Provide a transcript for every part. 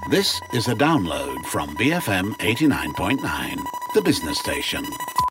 This is a download from BFM 89.9, the business station.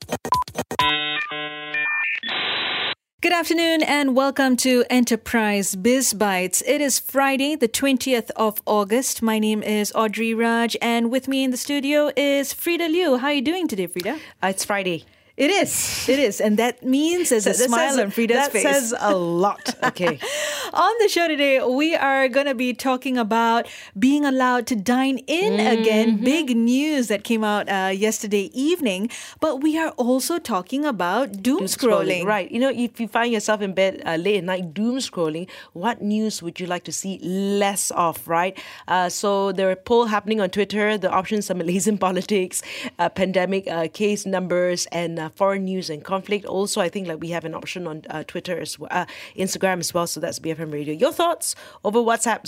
Good afternoon and welcome to Enterprise Biz Bites. It is Friday, the 20th of August. My name is Audrey Raj and with me in the studio is Frida Liu. How are you doing today, Frida? It's Friday. It is. And that means there's a smile on Frida's face. That says a lot. Okay. On the show today, we are going to be talking about being allowed to dine in again. Big news that came out yesterday evening. But we are also talking about doom scrolling. Right. You know, if you find yourself in bed late at night doom scrolling, what news would you like to see less of, right? So there are a poll happening on Twitter. The options are Malaysian politics, pandemic case numbers, and foreign news and conflict. Also, I think we have an option on Twitter as well, Instagram as well. So that's BFM Radio. Your thoughts over WhatsApp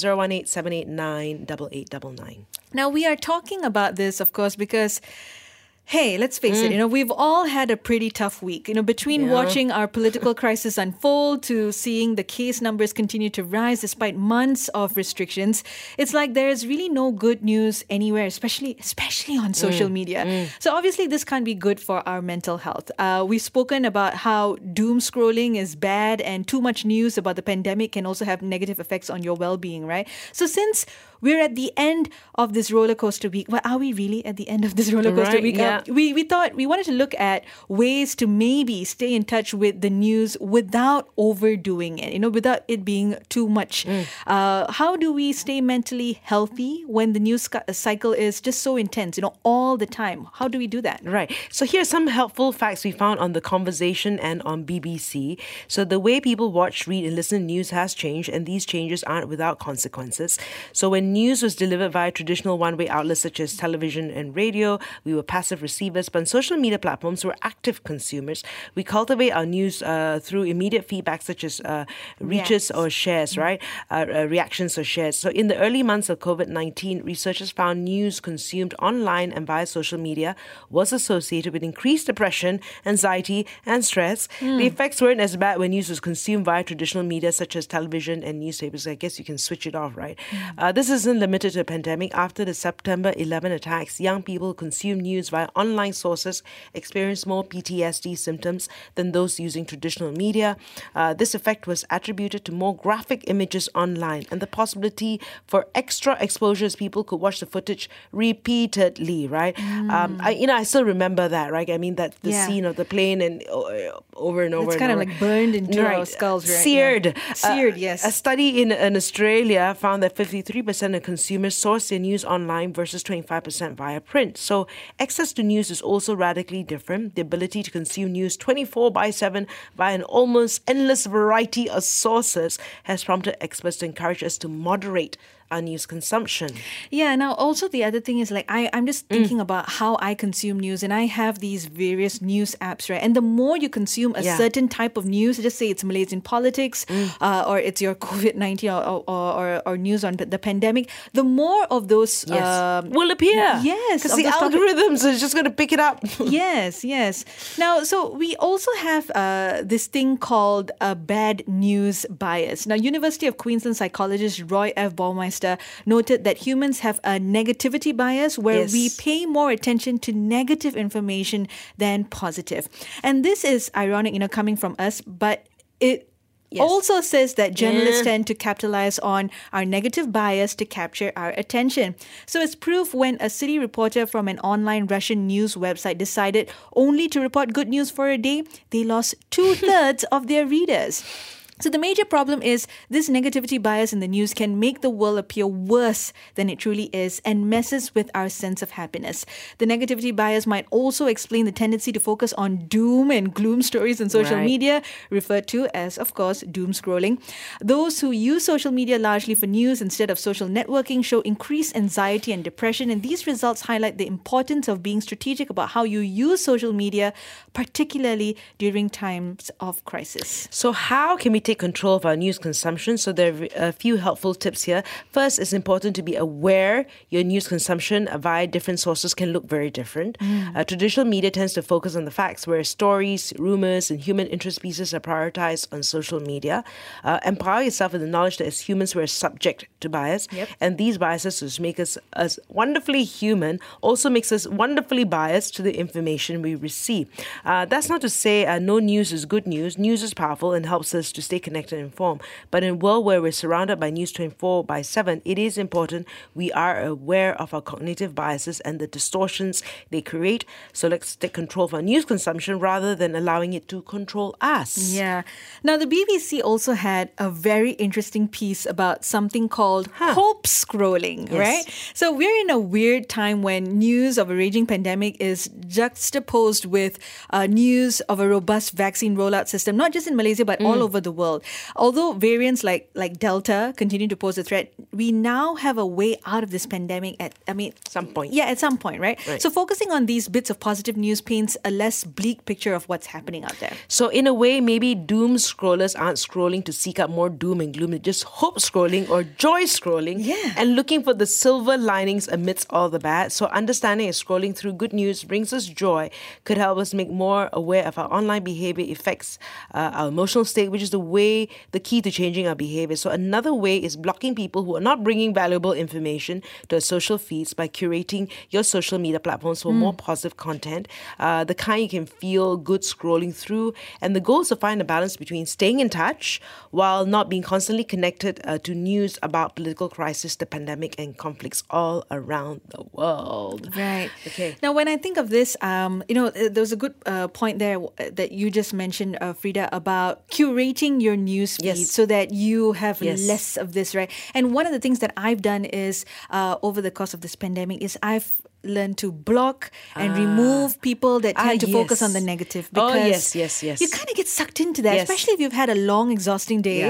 018-789-8899. Now, we are talking about this, of course, because hey, let's face it, we've all had a pretty tough week. Between watching our political crisis unfold to seeing the case numbers continue to rise despite months of restrictions, it's like there's really no good news anywhere, especially on social media. So obviously this can't be good for our mental health. We've spoken about how doom scrolling is bad and too much news about the pandemic can also have negative effects on your well-being, right? So since we're at the end of this roller coaster week, well, are we really at the end of this roller coaster week? Yeah. We thought we wanted to look at ways to maybe stay in touch with the news without overdoing it, without it being too much. How do we stay mentally healthy when the news cycle is just so intense, all the time? How do we do that? Right. So here are some helpful facts we found on The Conversation and on BBC. So the way people watch, read and listen to news has changed, and these changes aren't without consequences. So when news was delivered via traditional one-way outlets such as television and radio, we were passive receivers, but on social media platforms, we're active consumers. We cultivate our news through immediate feedback such as reaches or shares, right? Reactions or shares. So in the early months of COVID-19, researchers found news consumed online and via social media was associated with increased depression, anxiety, and stress. The effects weren't as bad when news was consumed via traditional media such as television and newspapers. I guess you can switch it off, right? This isn't limited to a pandemic. After the September 11 attacks, young people consume news via online sources experience more PTSD symptoms than those using traditional media. This effect was attributed to more graphic images online and the possibility for extra exposure as people could watch the footage repeatedly, right? I still remember that, right? I mean, that the scene of the plane and over and over. It's kind of like burned into our skulls, right? Seared. Seared, yes. A study in Australia found that 53% of consumers source their news online versus 25% via print. So access to news is also radically different. The ability to consume news 24/7 by an almost endless variety of sources has prompted experts to encourage us to moderate our news consumption. Yeah, now also the other thing is I'm just thinking about how I consume news, and I have these various news apps, right? And the more you consume a certain type of news, just say it's Malaysian politics or it's your COVID-19 or news on the pandemic, the more of those will appear. Yes. Because the algorithms are just going to pick it up. Yes. Now, so we also have this thing called a bad news bias. Now, University of Queensland psychologist Roy F. Baumeister noted that humans have a negativity bias where we pay more attention to negative information than positive. And this is ironic, coming from us, but it also says that journalists tend to capitalize on our negative bias to capture our attention. So it's proof when a city reporter from an online Russian news website decided only to report good news for a day, they lost 2/3 of their readers. So the major problem is this negativity bias in the news can make the world appear worse than it truly is and messes with our sense of happiness. The negativity bias might also explain the tendency to focus on doom and gloom stories on social media, referred to as, of course, doom scrolling. Those who use social media largely for news instead of social networking show increased anxiety and depression, and these results highlight the importance of being strategic about how you use social media, particularly during times of crisis. So how can we take control of our news consumption. So there are a few helpful tips here. First, it's important to be aware your news consumption via different sources can look very different. Traditional media tends to focus on the facts, whereas stories, rumors, and human interest pieces are prioritized on social media. Empower yourself with the knowledge that as humans, we're subject to bias. And these biases, which make us as wonderfully human, also makes us wonderfully biased to the information we receive. That's not to say no news is good news. News is powerful and helps us to stay connected and informed. But in a world where we're surrounded by news 24/7, it is important we are aware of our cognitive biases and the distortions they create. So let's take control of our news consumption rather than allowing it to control us. Yeah. Now, the BBC also had a very interesting piece about something called hope scrolling, right? So we're in a weird time when news of a raging pandemic is juxtaposed with news of a robust vaccine rollout system, not just in Malaysia, but all over the world. Although variants like Delta continue to pose a threat, we now have a way out of this pandemic at some point. Yeah, at some point, right? So focusing on these bits of positive news paints a less bleak picture of what's happening out there. So in a way, maybe doom scrollers aren't scrolling to seek out more doom and gloom. They're just hope scrolling or joy scrolling and looking for the silver linings amidst all the bad. So understanding and scrolling through good news brings us joy, could help us make more aware of our online behavior affects our emotional state, which is the key to changing our behavior. So another way is blocking people who are not bringing valuable information to our social feeds by curating your social media platforms for more positive content, the kind you can feel good scrolling through. And the goal is to find a balance between staying in touch while not being constantly connected to news about political crisis, the pandemic, and conflicts all around the world. Right. Okay. Now, when I think of this, there was a good point there that you just mentioned, Frida, about curating your news feed so that you have less of this, right? And one of the things that I've done is over the course of this pandemic is I've learn to block and remove people that tend to focus on the negative, because you kind of get sucked into that, especially if you've had a long exhausting day.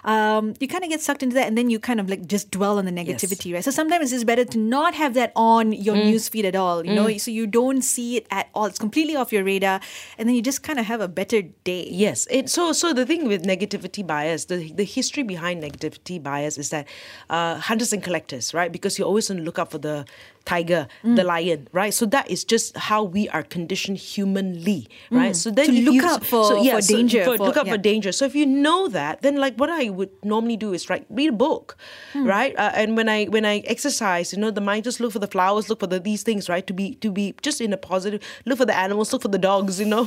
You kind of get sucked into that, and then you kind of like just dwell on the negativity, right? So sometimes it's better to not have that on your news feed at all, you know, so you don't see it at all. It's completely off your radar, and then you just kind of have a better day. Yes. So the thing with negativity bias, the history behind negativity bias is that hunters and collectors, right? Because you're always on the lookout for the tiger, the lion, right? So that is just how we are conditioned humanly, right? So then to look out for danger. Look out for danger. So if you know that, then like what I would normally do is read a book, right? And when I exercise, you know, the mind just look for the flowers, look for these things, right? To be just in a positive, look for the animals, look for the dogs, you know,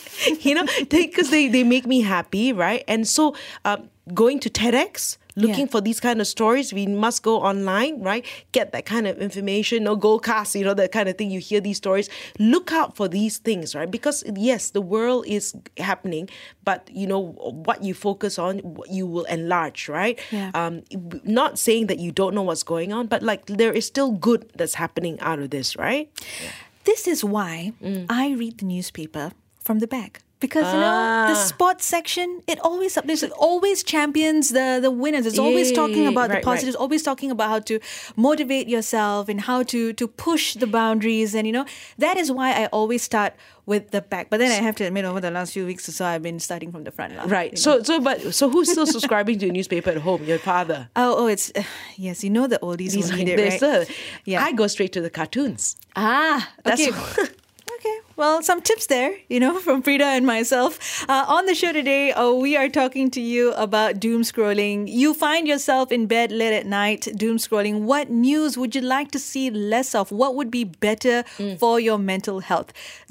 because they make me happy, right? And so going to TEDx, looking for these kind of stories, we must go online, right? Get that kind of information, Goldcast, that kind of thing. You hear these stories. Look out for these things, right? Because yes, the world is happening, but what you focus on, you will enlarge, right? Not saying that you don't know what's going on, but like there is still good that's happening out of this, right? This is why I read the newspaper from the back. Because, the sports section, it always champions the winners. It's always talking about the positives, always talking about how to motivate yourself and how to push the boundaries. And, that is why I always start with the back. But then I have to admit, over the last few weeks or so, I've been starting from the front. Right. So who's still subscribing to a newspaper at home? Your father? Oh, it's, yes, the oldies who need it, right? I go straight to the cartoons. Okay. Okay, well, some tips there, from Frida and myself. On the show today, we are talking to you about doom scrolling. You find yourself in bed late at night, doom scrolling. What news would you like to see less of? What would be better for your mental health?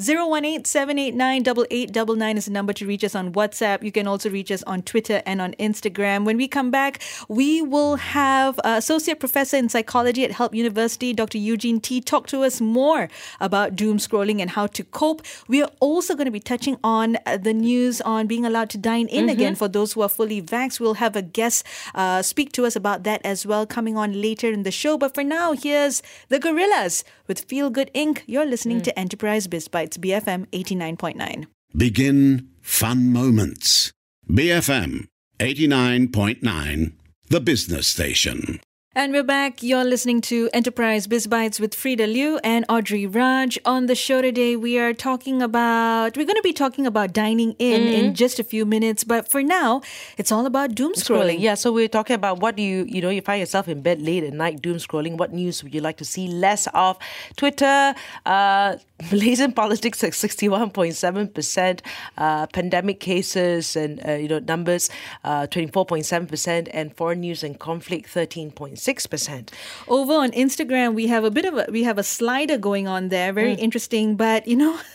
018-789-8899 is the number to reach us on WhatsApp. You can also reach us on Twitter and on Instagram. When we come back, we will have Associate Professor in Psychology at Help University, Dr. Eugene T, talk to us more about doom scrolling and how to cope. We are also going to be touching on the news on being allowed to dine in again for those who are fully vaxxed. We'll have a guest speak to us about that as well coming on later in the show. But for now, here's the Gorillas with Feel Good Inc. You're listening to Enterprise BizBytes, BFM 89.9. Begin fun moments. BFM 89.9, the business station. And we're back. You're listening to Enterprise Biz Bites with Frida Liu and Audrey Raj. On the show today, we're going to be talking about dining in just a few minutes. But for now, it's all about doom scrolling. Yeah, so we're talking about what do you find yourself in bed late at night doom scrolling. What news would you like to see less of? Twitter, Malaysian politics at 61.7%, pandemic cases and numbers 24.7%, and foreign news and conflict 13.6%. Over on Instagram, we have a slider going on there, very interesting, but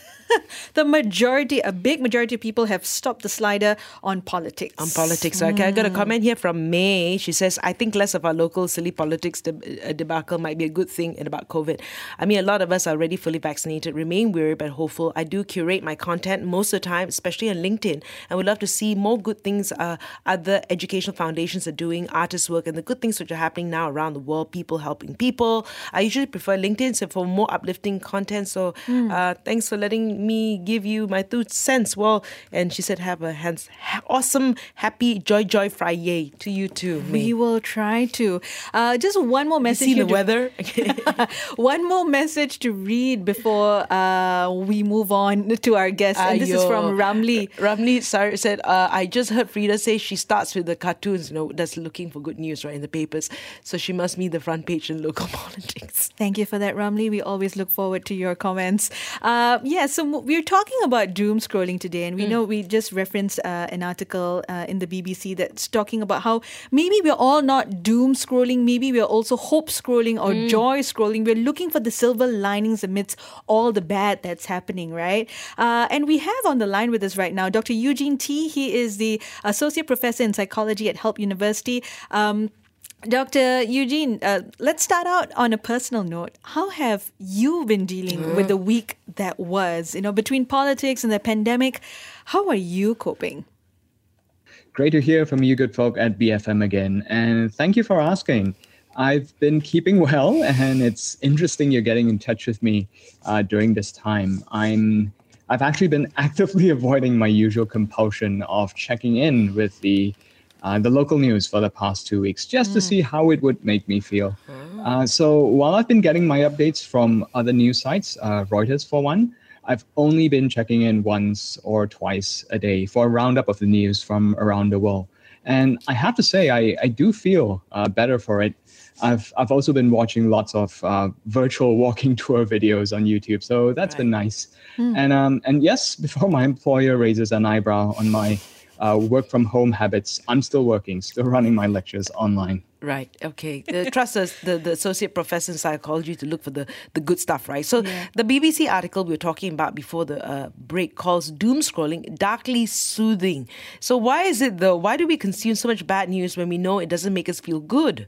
a big majority of people have stopped the slider on politics. Okay, I got a comment here from May. She says, I think less of our local silly politics debacle might be a good thing about COVID. I mean, a lot of us are already fully vaccinated, remain weary but hopeful. I do curate my content most of the time, especially on LinkedIn, and would love to see more good things other educational foundations are doing, artist work, and the good things which are happening now around the world, people helping people. I usually prefer LinkedIn for more uplifting content, so thanks for letting me give you my 2 cents. Well, and she said, have a awesome, happy, joy Friday to you too. We will try to. Just one more message. You see the weather? One more message to read before we move on to our guest. And this is from Ramli. Ramli said, I just heard Frida say she starts with the cartoons, that's looking for good news, right, in the papers. So she must be the front page in local politics. Thank you for that, Ramli. We always look forward to your comments. So we're talking about doom scrolling today, and we know we just referenced an article in the BBC that's talking about how maybe we're all not doom scrolling, maybe we're also hope scrolling or joy scrolling. We're looking for the silver linings amidst all the bad that's happening, right? And we have on the line with us right now Dr. Eugene Tee. He is the Associate Professor in Psychology at Help University. Dr. Eugene, let's start out on a personal note. How have you been dealing with the week that was? Between politics and the pandemic, how are you coping? Great to hear from you good folk at BFM again. And thank you for asking. I've been keeping well, and it's interesting you're getting in touch with me during this time. I've actually been actively avoiding my usual compulsion of checking in with the local news for the past 2 weeks, just to see how it would make me feel. So while I've been getting my updates from other news sites, Reuters for one, I've only been checking in once or twice a day for a roundup of the news from around the world. And I have to say, I do feel better for it. I've also been watching lots of virtual walking tour videos on YouTube, so that's been nice. And yes, before my employer raises an eyebrow on my work from home habits, I'm still working, still running my lectures online. Right. Okay. Trust us, the Associate Professor in Psychology to look for the good stuff, right? So the BBC article we were talking about before the break calls doom scrolling darkly soothing. So why is it though? Why do we consume so much bad news when we know it doesn't make us feel good?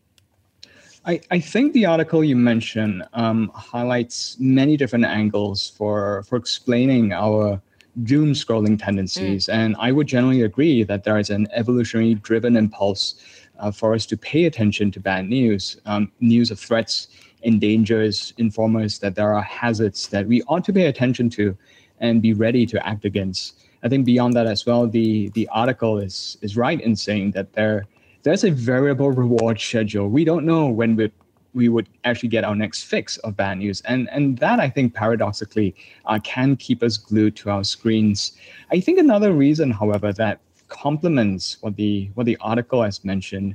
I think the article you mentioned highlights many different angles for explaining our doom scrolling tendencies. And I would generally agree that there is an evolutionary driven impulse for us to pay attention to bad news, news of threats and dangers, inform us that there are hazards that we ought to pay attention to and be ready to act against. I think beyond that as well, the article is right in saying that there's a variable reward schedule. We don't know when we would actually get our next fix of bad news. And that, I think, paradoxically, can keep us glued to our screens. I think another reason, however, that complements what the article has mentioned,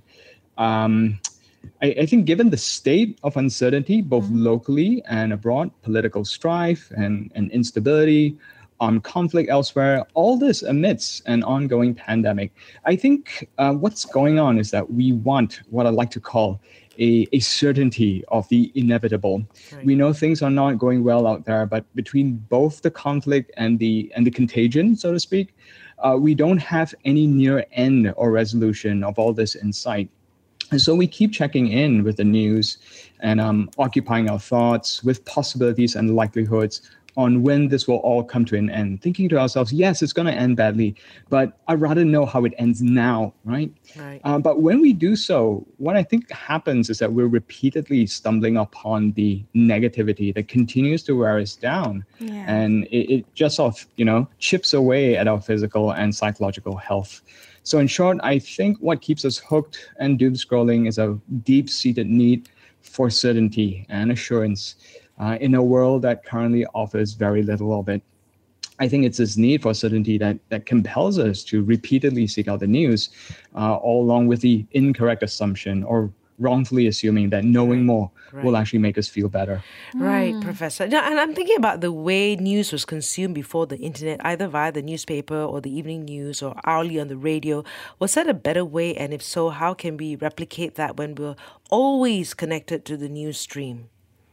I think given the state of uncertainty, both locally and abroad, political strife and instability, conflict elsewhere, all this amidst an ongoing pandemic, I think what's going on is that we want what I like to call a certainty of the inevitable. Right. We know things are not going well out there, but between both the conflict and the contagion, so to speak, we don't have any near end or resolution of all this in sight. And so we keep checking in with the news and occupying our thoughts with possibilities and likelihoods on when this will all come to an end, thinking to ourselves, yes, it's going to end badly, but I'd rather know how it ends now, right? But when we do so, what I think happens is that we're repeatedly stumbling upon the negativity that continues to wear us down. And it just sort of, chips away at our physical and psychological health. So in short, I think what keeps us hooked and doom scrolling is a deep-seated need for certainty and assurance in a world that currently offers very little of it. I think it's this need for certainty that compels us to repeatedly seek out the news, all along with the incorrect assumption or wrongfully assuming that knowing more will actually make us feel better. Right, Professor. Now, and I'm thinking about the way news was consumed before the internet, either via the newspaper or the evening news or hourly on the radio. Was that a better way? And if so, how can we replicate that when we're always connected to the news stream?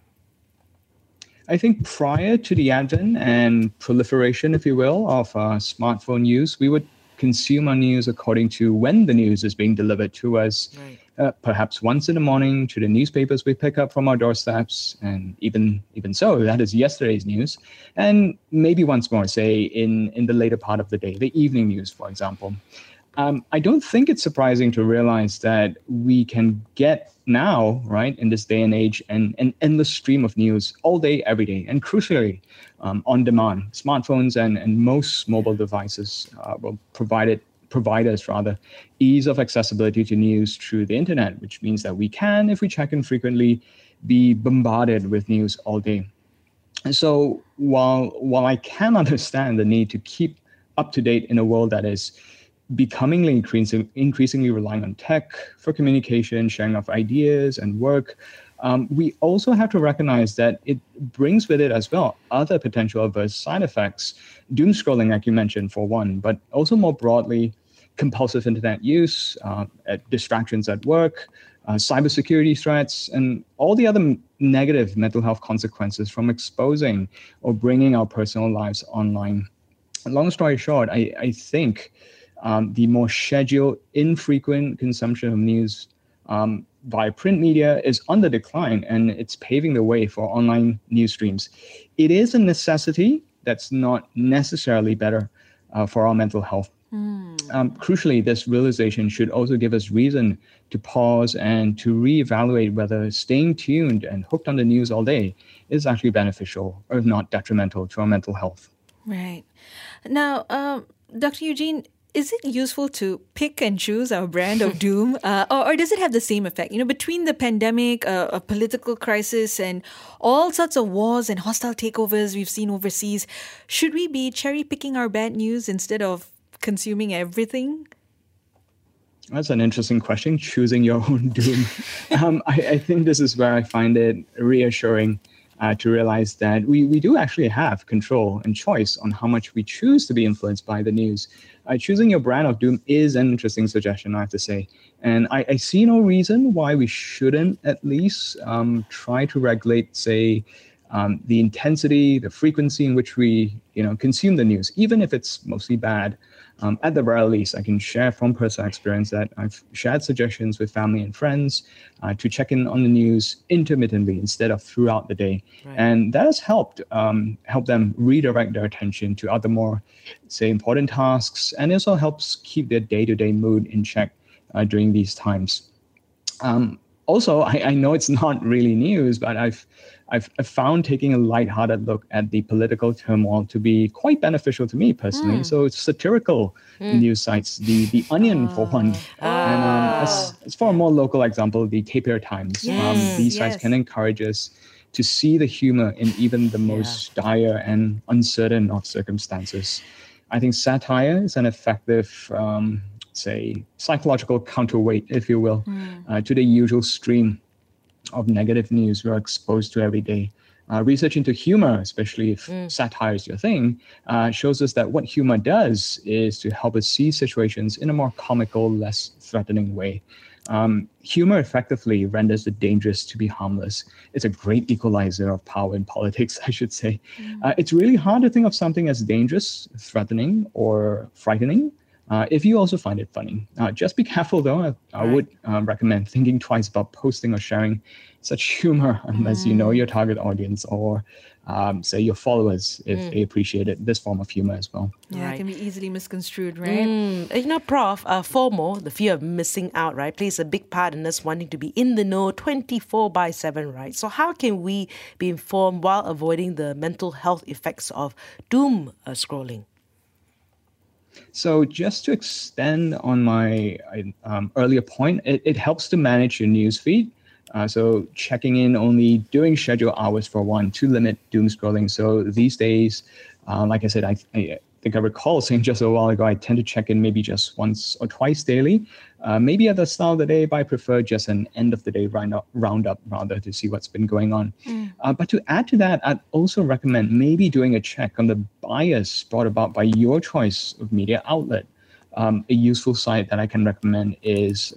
I think prior to the advent and proliferation, if you will, of smartphone use, we would consume our news according to when the news is being delivered to us. Perhaps once in the morning to the newspapers we pick up from our doorsteps, and even so, that is yesterday's news. And maybe once more, say, in the later part of the day, the evening news, for example. I don't think it's surprising to realize that we can get now, right, in this day and age, an endless stream of news all day, every day, and crucially, on demand. Smartphones and most mobile devices will provide us ease of accessibility to news through the internet, which means that we can, if we check in frequently, be bombarded with news all day. And so while I can understand the need to keep up to date in a world that is becomingly increasingly relying on tech for communication, sharing of ideas and work, we also have to recognize that it brings with it as well other potential adverse side effects. Doom scrolling, like you mentioned, for one, but also more broadly, compulsive internet use, distractions at work, cybersecurity threats, and all the other negative mental health consequences from exposing or bringing our personal lives online. Long story short, I think the more scheduled, infrequent consumption of news via print media is on the decline, and it's paving the way for online news streams. It is a necessity that's not necessarily better for our mental health. Crucially, this realization should also give us reason to pause and to reevaluate whether staying tuned and hooked on the news all day is actually beneficial or not detrimental to our mental health. Right. Now, Dr. Eugene, is it useful to pick and choose our brand of doom, or does it have the same effect? Between the pandemic, a political crisis, and all sorts of wars and hostile takeovers we've seen overseas, should we be cherry-picking our bad news instead of consuming everything? That's an interesting question, choosing your own doom. I think this is where I find it reassuring to realize that we do actually have control and choice on how much we choose to be influenced by the news. Choosing your brand of doom is an interesting suggestion, I have to say. And I see no reason why we shouldn't at least try to regulate, say, the intensity, the frequency in which we consume the news, even if it's mostly bad. At the very least, I can share from personal experience that I've shared suggestions with family and friends to check in on the news intermittently instead of throughout the day. Right. And that has helped them redirect their attention to other more, say, important tasks. And it also helps keep their day-to-day mood in check during these times. Also, I know it's not really news, but I've found taking a lighthearted look at the political turmoil to be quite beneficial to me personally. So it's satirical news sites, the Onion for one, and as for a more local example, the Tapir Times. These sites can encourage us to see the humor in even the most dire and uncertain of circumstances. I think satire is an effective say, psychological counterweight, if you will, to the usual stream of negative news we're exposed to every day. Research into humor, especially if satire is your thing, shows us that what humor does is to help us see situations in a more comical, less threatening way. Humor effectively renders the dangerous to be harmless. It's a great equalizer of power in politics, I should say. It's really hard to think of something as dangerous, threatening, or frightening if you also find it funny. Just be careful, though. I would recommend thinking twice about posting or sharing such humor unless you know your target audience or, say, your followers, if they appreciated this form of humor as well. Yeah, it can be easily misconstrued, right? Prof, FOMO, the fear of missing out, right, plays a big part in us wanting to be in the know 24/7, right? So how can we be informed while avoiding the mental health effects of doom scrolling? So just to extend on my earlier point, it helps to manage your news feed. So checking in only during scheduled hours for one to limit doom scrolling. So these days, like I said, I think I recall saying just a while ago, I tend to check in maybe just once or twice daily, maybe at the start of the day, but I prefer just an end of the day roundup rather to see what's been going on. But to add to that, I'd also recommend maybe doing a check on the bias brought about by your choice of media outlet. A useful site that I can recommend is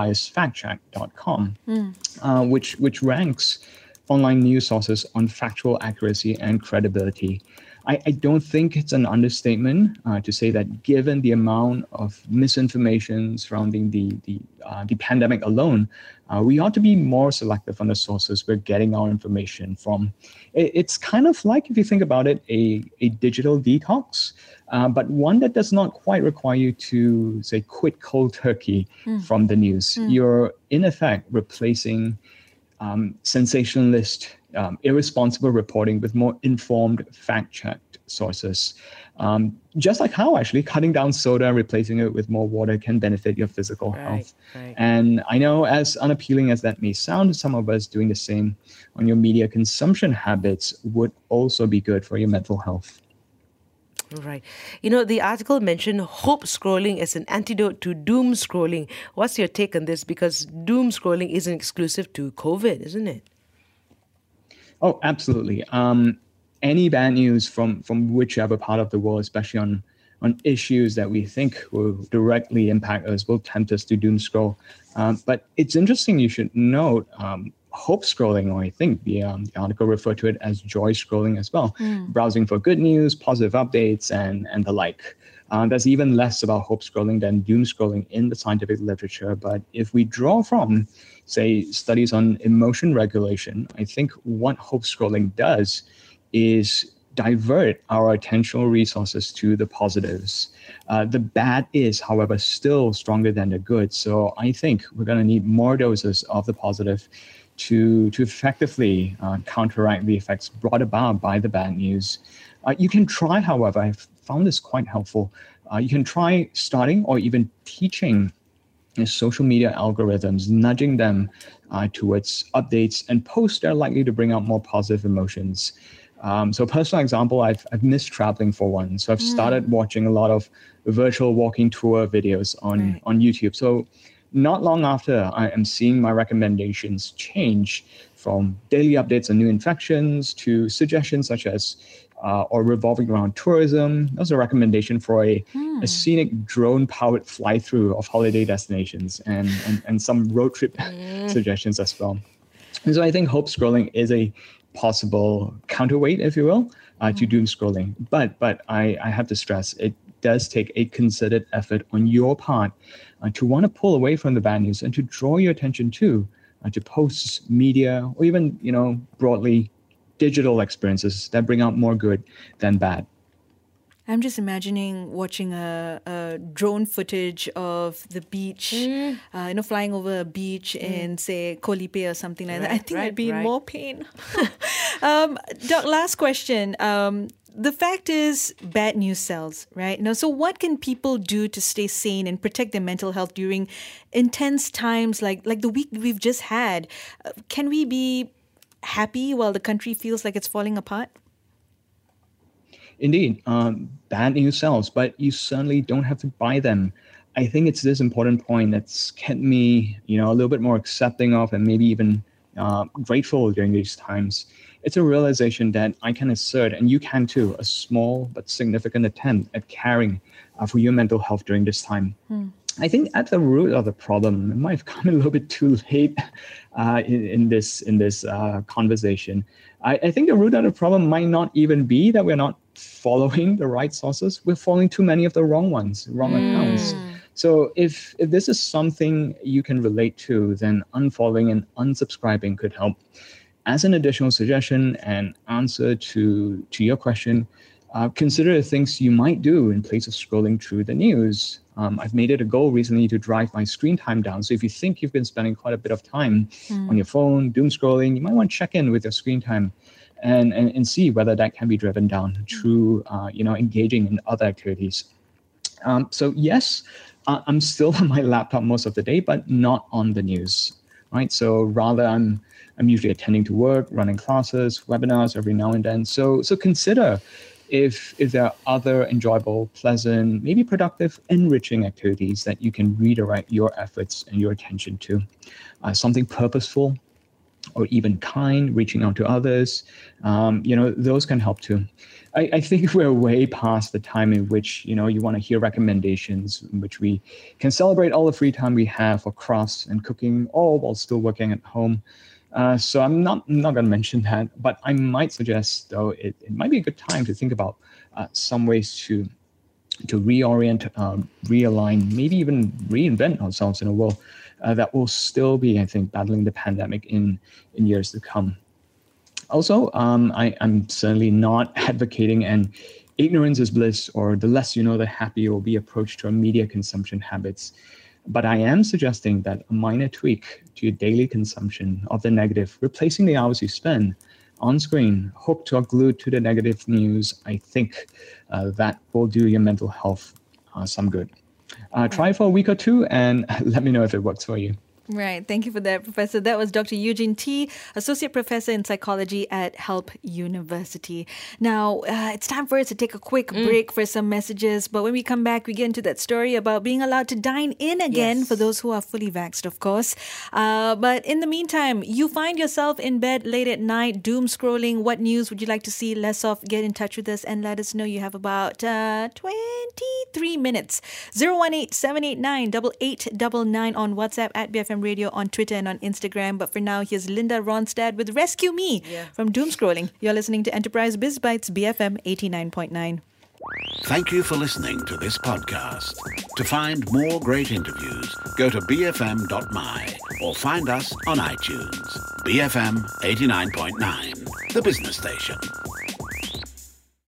mediabiasfactcheck.com, which ranks online news sources on factual accuracy and credibility. I don't think it's an understatement to say that given the amount of misinformation surrounding the pandemic alone, we ought to be more selective on the sources we're getting our information from. It's kind of like, if you think about it, a digital detox, but one that does not quite require you to, say, quit cold turkey from the news. You're, in effect, replacing sensationalist, irresponsible reporting with more informed, fact-checked sources. Just like how actually cutting down soda and replacing it with more water can benefit your physical health. Right. And I know, as unappealing as that may sound to some of us, doing the same on your media consumption habits would also be good for your mental health. Right. The article mentioned hope scrolling as an antidote to doom scrolling. What's your take on this? Because doom scrolling isn't exclusive to COVID, isn't it? Oh, absolutely. Any bad news from whichever part of the world, especially on issues that we think will directly impact us, will tempt us to doom scroll. But it's interesting, you should note, hope scrolling, or I think the article referred to it as joy scrolling as well, browsing for good news, positive updates, and the like. There's even less about hope scrolling than doom scrolling in the scientific literature. But if we draw from, say, studies on emotion regulation, I think what hope scrolling does is divert our attentional resources to the positives. The bad is, however, still stronger than the good. So I think we're going to need more doses of the positive to effectively counteract the effects brought about by the bad news. You can try, however, I've found this quite helpful. You can try starting or even teaching social media algorithms, nudging them towards updates and posts that are likely to bring out more positive emotions. So a personal example, I've missed traveling for one. So I've started watching a lot of virtual walking tour videos on YouTube. So not long after, I am seeing my recommendations change from daily updates on new infections to suggestions such as, or revolving around tourism. That was a recommendation for a scenic drone-powered fly-through of holiday destinations and some road trip suggestions as well. And so I think hope scrolling is a possible counterweight, if you will, to doom scrolling. But I have to stress, it does take a concerted effort on your part to want to pull away from the bad news and to draw your attention to posts, media, or even, broadly digital experiences that bring out more good than bad. I'm just imagining watching a drone footage of the beach, flying over a beach in, say, Koh Lipe or something like that. I think I'd be in more pain. Doc, last question. The fact is, bad news sells, right? Now, so what can people do to stay sane and protect their mental health during intense times like the week we've just had? Can we be happy while the country feels like it's falling apart? Indeed, bad news sells, but you certainly don't have to buy them. I think it's this important point that's kept me, a little bit more accepting of and maybe even grateful during these times. It's a realization that I can assert, and you can too, a small but significant attempt at caring for your mental health during this time. I think at the root of the problem, it might have come a little bit too late in this conversation. I think the root of the problem might not even be that we're not following the right sources. We're following too many of the wrong ones, wrong accounts. So if this is something you can relate to, then unfollowing and unsubscribing could help. As an additional suggestion and answer to your question, consider the things you might do in place of scrolling through the news. I've made it a goal recently to drive my screen time down. So if you think you've been spending quite a bit of time on your phone, doom scrolling, you might want to check in with your screen time and see whether that can be driven down through engaging in other activities. So yes, I'm still on my laptop most of the day, but not on the news, right? So rather, I'm usually attending to work, running classes, webinars every now and then. So consider if there are other enjoyable, pleasant, maybe productive, enriching activities that you can redirect your efforts and your attention to. Something purposeful or even kind, reaching out to others, those can help too. I think we're way past the time in which, you want to hear recommendations in which we can celebrate all the free time we have for crafts and cooking, all while still working at home. So I'm not going to mention that, but I might suggest, though, it might be a good time to think about some ways to reorient, realign, maybe even reinvent ourselves in a world that will still be, I think, battling the pandemic in years to come. Also, I'm certainly not advocating an ignorance is bliss or the less you know, the happier will be approach to our media consumption habits. But I am suggesting that a minor tweak to your daily consumption of the negative, replacing the hours you spend on screen, hooked or glued to the negative news, I think that will do your mental health some good. Try it for a week or two and let me know if it works for you. Right. Thank you for that, Professor. That was Dr. Eugene Tee, Associate Professor in Psychology at Help University. Now, it's time for us to take a quick break for some messages. But when we come back, we get into that story about being allowed to dine in again for those who are fully vaxxed, of course. But in the meantime, you find yourself in bed late at night, doom scrolling. What news would you like to see less of? Get in touch with us and let us know. You have about 23 minutes. 018-789-8899 on WhatsApp, at BFM Radio on Twitter and on Instagram. But for now, here's Linda Ronstadt with Rescue Me from Doom Scrolling. You're listening to Enterprise Biz Bites, BFM 89.9. Thank you for listening to this podcast. To find more great interviews, go to bfm.my or find us on iTunes. BFM 89.9, the business station.